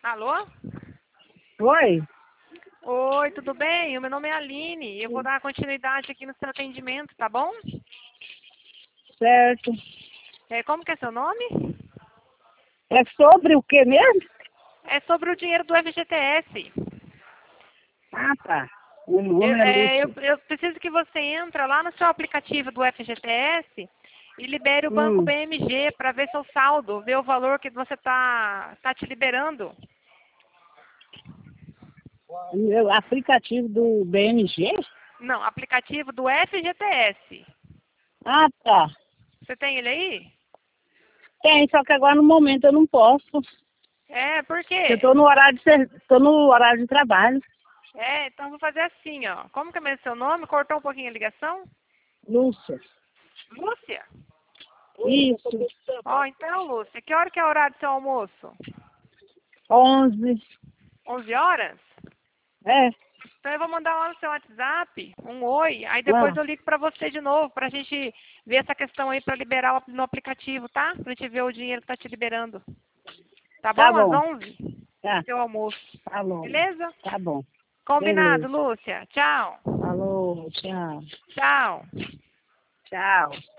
Alô? Oi? Oi, tudo bem? O meu nome é Aline. Eu vou dar continuidade aqui no seu atendimento, tá bom? Certo. Como que é seu nome? É sobre o que mesmo? É sobre o dinheiro do FGTS. Ah, tá. O Eu, nome é é, eu, Lúcia. eu preciso que você entre lá no seu aplicativo do FGTS e libere o Banco Hum. BMG para ver seu saldo, ver o valor que você tá te liberando. O aplicativo do BMG? Não, aplicativo do FGTS. Ah, tá. Você tem ele aí? Tem, só que agora no momento eu não posso. Por Eu quê? tô no horário tô no horário de trabalho. Então vou fazer assim, ó. Como que é mesmo seu nome? Cortou um pouquinho a ligação? Lúcia. Lúcia? Isso. Então, Lúcia, que hora que é o horário do seu almoço? 11. 11 horas? É. Então eu vou mandar lá no seu WhatsApp um oi, aí depois Ah, eu ligo pra você de novo, pra gente ver essa questão aí pra liberar no aplicativo, tá? Pra gente ver o dinheiro que tá te liberando. Tá tá bom? Às bom. 11? Tá. Seu almoço. Tá bom. Beleza? Tá bom. Combinado, Beleza. Lúcia. Tchau. Falou. Tchau. Tchau. Tchau.